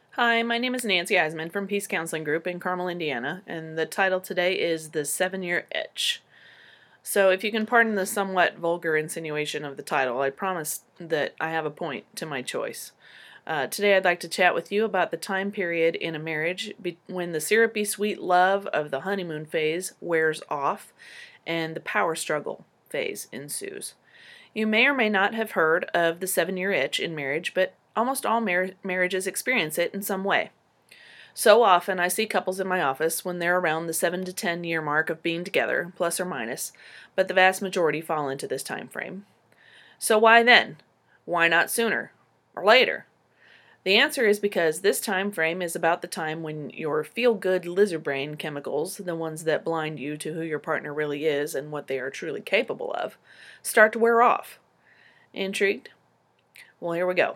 Hi, my name is Nancy Eisman from Peace Counseling Group in Carmel, Indiana, and the title today is The 7-Year Itch. So, if you can pardon the somewhat vulgar insinuation of the title, I promise that I have a point to my choice. Today, I'd like to chat with you about the time period in a marriage when the syrupy sweet love of the honeymoon phase wears off and the power struggle phase ensues. You may or may not have heard of the 7-year itch in marriage, but almost all marriages experience it in some way. So often I see couples in my office when they're around the 7 to 10 year mark of being together, plus or minus, but the vast majority fall into this time frame. So why then? Why not sooner or later? The answer is because this time frame is about the time when your feel-good lizard brain chemicals, the ones that blind you to who your partner really is and what they are truly capable of, start to wear off. Intrigued? Well, here we go.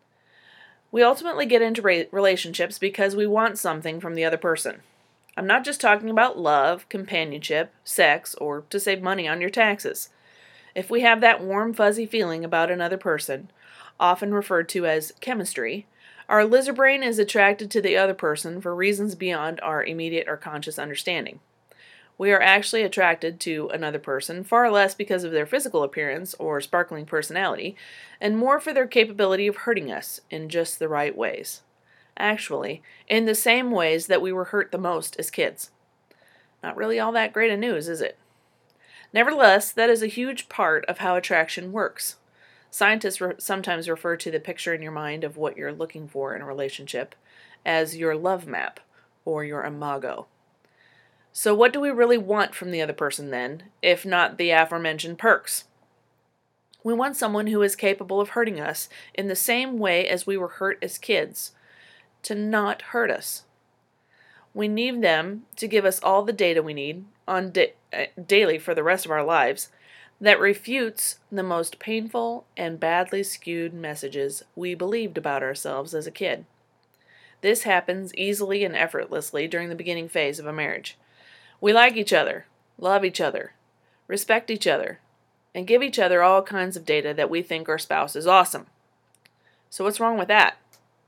We ultimately get into relationships because we want something from the other person. I'm not just talking about love, companionship, sex, or to save money on your taxes. If we have that warm, fuzzy feeling about another person, often referred to as chemistry, our lizard brain is attracted to the other person for reasons beyond our immediate or conscious understanding. We are actually attracted to another person far less because of their physical appearance or sparkling personality, and more for their capability of hurting us in just the right ways. Actually, in the same ways that we were hurt the most as kids. Not really all that great of news, is it? Nevertheless, that is a huge part of how attraction works. Scientists sometimes refer to the picture in your mind of what you're looking for in a relationship as your love map or your imago. So what do we really want from the other person then, if not the aforementioned perks? We want someone who is capable of hurting us in the same way as we were hurt as kids, to not hurt us. We need them to give us all the data we need on daily for the rest of our lives that refutes the most painful and badly skewed messages we believed about ourselves as a kid. This happens easily and effortlessly during the beginning phase of a marriage. We like each other, love each other, respect each other, and give each other all kinds of data that we think our spouse is awesome. So what's wrong with that?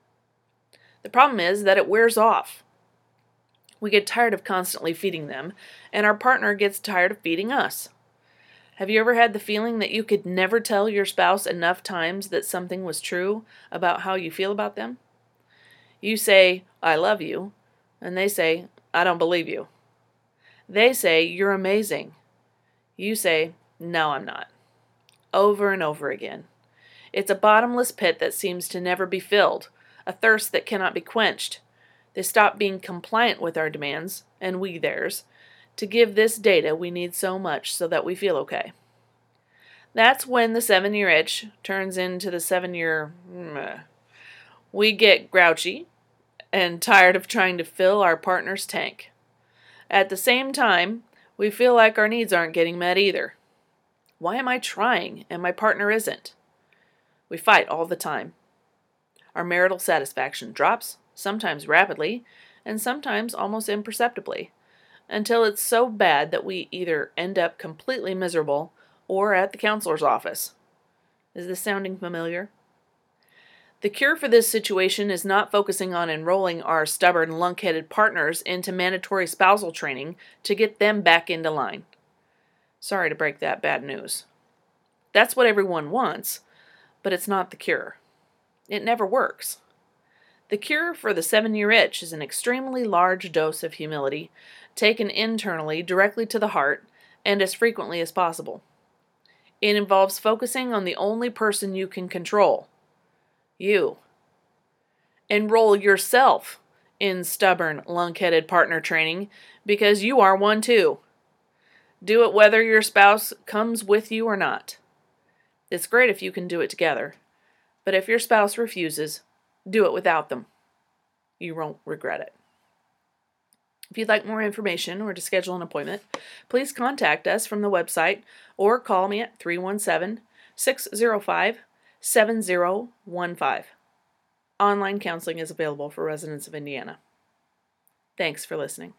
The problem is that it wears off. We get tired of constantly feeding them, and our partner gets tired of feeding us. Have you ever had the feeling that you could never tell your spouse enough times that something was true about how you feel about them? You say, "I love you," and they say, "I don't believe you." They say, "You're amazing." You say, "No, I'm not." Over and over again. It's a bottomless pit that seems to never be filled, a thirst that cannot be quenched. They stop being compliant with our demands, and we theirs, to give this data we need so much so that we feel okay. That's when the 7-year itch turns into the 7-year meh. We get grouchy and tired of trying to fill our partner's tank. At the same time, we feel like our needs aren't getting met either. Why am I trying and my partner isn't? We fight all the time. Our marital satisfaction drops, sometimes rapidly, and sometimes almost imperceptibly, until it's so bad that we either end up completely miserable or at the counselor's office. Is this sounding familiar? The cure for this situation is not focusing on enrolling our stubborn, lunk-headed partners into mandatory spousal training to get them back into line. Sorry to break that bad news. That's what everyone wants, but it's not the cure. It never works. The cure for the 7-year itch is an extremely large dose of humility, taken internally directly to the heart, and as frequently as possible. It involves focusing on the only person you can control. You. Enroll yourself in stubborn, lunk-headed partner training because you are one too. Do it whether your spouse comes with you or not. It's great if you can do it together, but if your spouse refuses, do it without them. You won't regret it. If you'd like more information or to schedule an appointment, please contact us from the website or call me at 317-605-7015. Online counseling is available for residents of Indiana. Thanks for listening.